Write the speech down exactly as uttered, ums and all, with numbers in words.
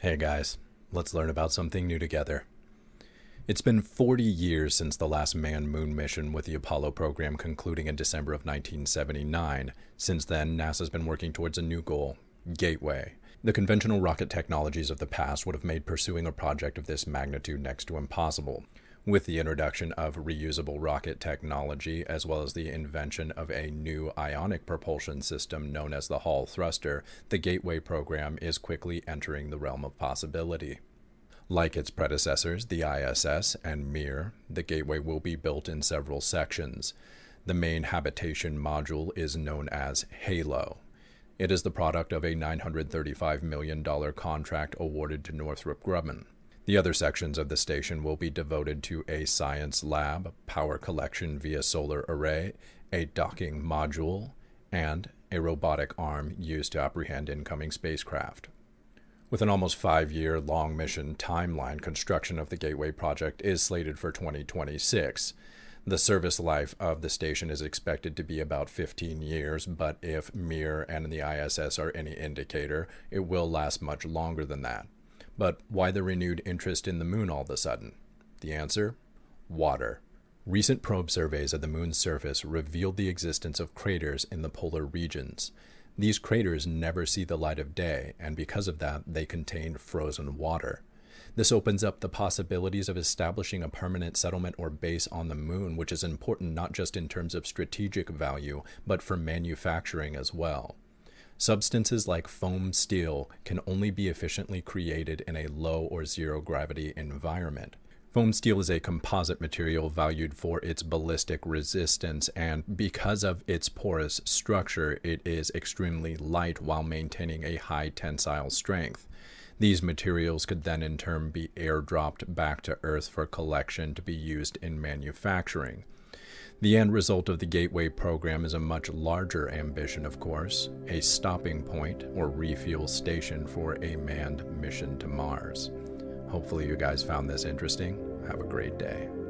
Hey guys, let's learn about something new together. It's been forty years since the last manned-moon mission with the Apollo program concluding in December of nineteen seventy-nine. Since then, NASA's been working towards a new goal, Gateway. The conventional rocket technologies of the past would have made pursuing a project of this magnitude next to impossible. With the introduction of reusable rocket technology, as well as the invention of a new ionic propulsion system known as the Hall thruster, the Gateway program is quickly entering the realm of possibility. Like its predecessors, the I S S and Mir, the Gateway will be built in several sections. The main habitation module is known as HALO. It is the product of a nine hundred thirty-five million dollars contract awarded to Northrop Grumman. The other sections of the station will be devoted to a science lab, power collection via solar array, a docking module, and a robotic arm used to apprehend incoming spacecraft. With an almost five-year long mission timeline, construction of the Gateway project is slated for twenty twenty-six. The service life of the station is expected to be about fifteen years, but if Mir and the I S S are any indicator, it will last much longer than that. But why the renewed interest in the moon all of a sudden? The answer? Water. Recent probe surveys of the moon's surface revealed the existence of craters in the polar regions. These craters never see the light of day, and because of that, they contain frozen water. This opens up the possibilities of establishing a permanent settlement or base on the moon, which is important not just in terms of strategic value, but for manufacturing as well. Substances like foam steel can only be efficiently created in a low or zero gravity environment. Foam steel is a composite material valued for its ballistic resistance, and because of its porous structure, it is extremely light while maintaining a high tensile strength. These materials could then in turn be airdropped back to Earth for collection to be used in manufacturing. The end result of the Gateway program is a much larger ambition, of course, a stopping point or refuel station for a manned mission to Mars. Hopefully you guys found this interesting. Have a great day.